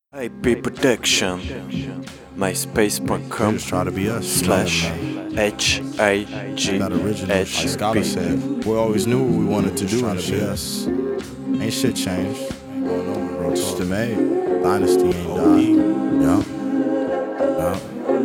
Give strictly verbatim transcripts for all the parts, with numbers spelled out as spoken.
A P Protection, myspace dot com Just try to be us. slash H A G That original, like H Scholar P. said, we always knew what we wanted to do and shit. Us. Ain't shit changed. It's the made. Dynasty ain't died. Yeah. Yeah.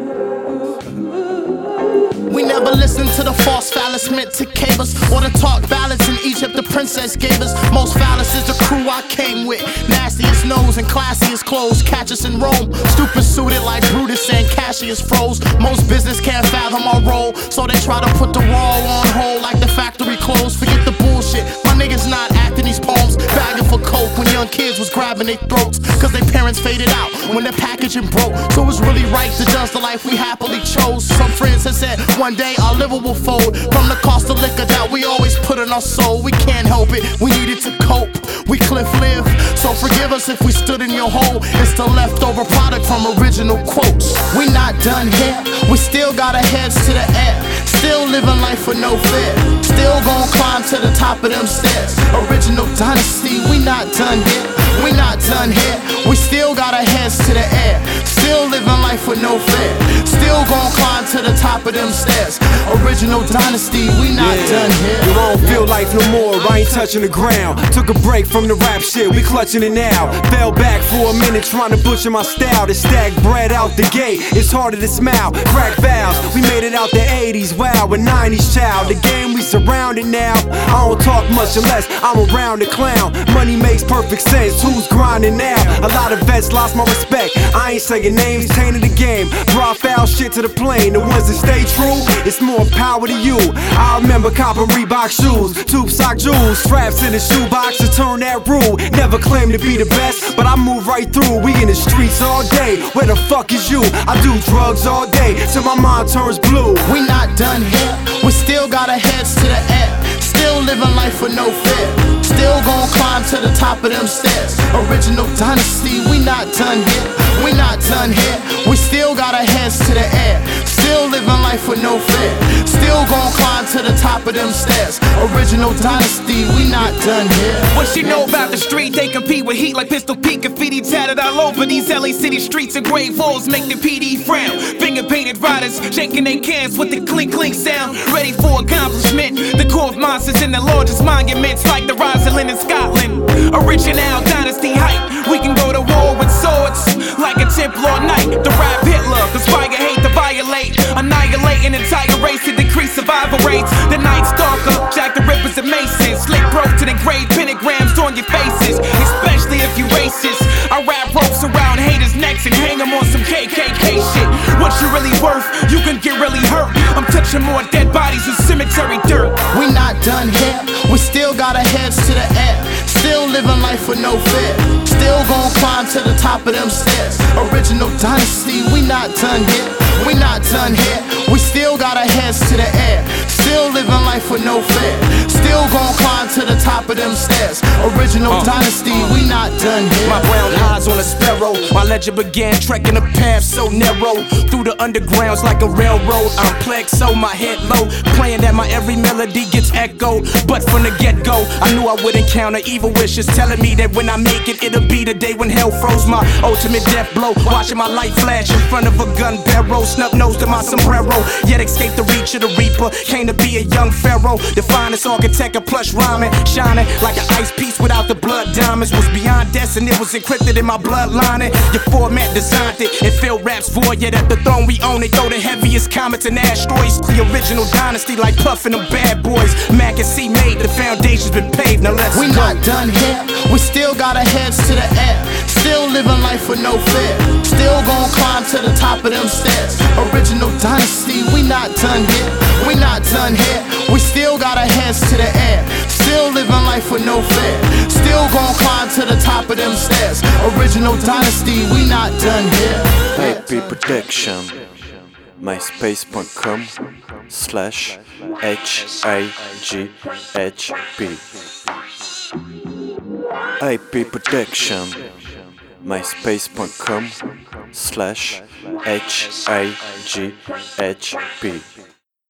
We never listened to the false phallus meant to cave us, or the talk ballads in Egypt the princess gave us. Most phallus is the crew I came with. Nastiest nose and classiest clothes. Catch us in Rome, stupid suited like Brutus and Cassius froze. Most business can't fathom our role, so they try to put the raw on hold like the factory closed. Forget the bullshit, my niggas not acting these poems. Bagging for coke when young kids was grabbing their throats, cause their parents faded out when their packaging broke. So it's really right to judge the life we happily chose. Some friends have said one day our liver will fold from the cost of liquor that we always put in our soul. We can't help it, we needed to cope. We cliff live, so forgive us if we stood in your hole. It's the leftover product from original quotes. We not done here, we still got our heads to the air. Still living life with no fear. Still gon' climb to the top of them stairs. Original dynasty, we not done here. We not done here, we still got our heads to the air. Still living life with no fear. Still gon' climb to the top of them stairs. Original dynasty, we not yeah. done here. You don't feel life no more, I ain't touching the ground. Took a break from the rap shit, we clutching it now. Fell back for a minute trying to butcher my style. To stack bread out the gate, it's harder to smile. Crack valves, we made it out the eighties, wow, a nineties child. The game we surrounded now, I don't talk much unless I'm around the clown. Money makes perfect sense, who's grinding now? A lot of vets lost my respect, I ain't saying names, tainted the game. Brought foul shit to the plane, the ones that stay true, it's more power to you. I remember copping Reebok shoes, tube sock jewels, straps in the shoebox to turn that rule. Never claim to be the best, but I move right through. We in the streets all day, where the fuck is you? I do drugs all day, till my mind turns blue. We not done here, we still got our heads to the air. Still living life with no fear. Still gon' climb to the top of them stairs. Original dynasty, we not done here. We not done here, we still got our heads to the air. Still living life with no fear. Still gon' climb to the top of them stairs. Original dynasty, we not done here. What you know about the street? They compete with heat like Pistol Pete. Graffiti tatted all over these L A city streets, and gray walls make the P D frown. Finger painted riders shaking their cans with the clink clink sound, ready for accomplishment. The core of monsters in the largest monuments, like the Rosalind in Scotland. Original dynasty hype, we can go to war with swords like a Templar knight. The rap Hitler, conspire hate to violate, annihilating entire race to decrease survival rates. The Night Stalker, Jack the Rippers and Masons, slick broke to the grave pentagrams on your faces, especially if you racist. I wrap ropes around haters' necks and hang them on some K K K shit. What you really worth, you can get really hurt. I'm touching more dead bodies than cemetery dirt. We not done here, we still got our heads to the air. Still living life with no fear. Still gon' climb to the top of them stairs. Original dynasty, we not done here. We not done here, we still got our heads to the air. Still living life with no fear. Still gon' climb to the top of them stairs. Original uh, dynasty, we not done here. My brown eyes on a sparrow, my legend began trekking a path so narrow through the undergrounds like a railroad. I'm plexo, my head low, praying that my every melody gets echoed. But from the get-go, I knew I would encounter evil wishes telling me that when I make it, it'll be the day when hell froze. My ultimate death blow, watching my light flash in front of a gun barrel. Snub nose to my sombrero, yet escape the reach of the reaper. Came to be a young pharaoh, the finest architect of plush rhyming, shining like an ice piece without the blood diamonds. Was beyond destined, it was encrypted in my bloodline. Your format designed it, it filled raps for you. At the throne we own, they throw the heaviest comets and asteroids. The original dynasty like Puffin' them bad boys. Mac and C made, the foundation's been paved, now let's We go. not done here, we still got our heads to the air. Still living life with no fear. Still gon' climb to the top of them stairs. Original dynasty, we not done here. We not done here, we still got our heads to the air. Still living life with no fear. Still gon' climb to the top of them stairs. Original dynasty, we not done here. A P Protection, myspace dot com slash H A G H P. A P Protection, myspace dot com slash H A G H P.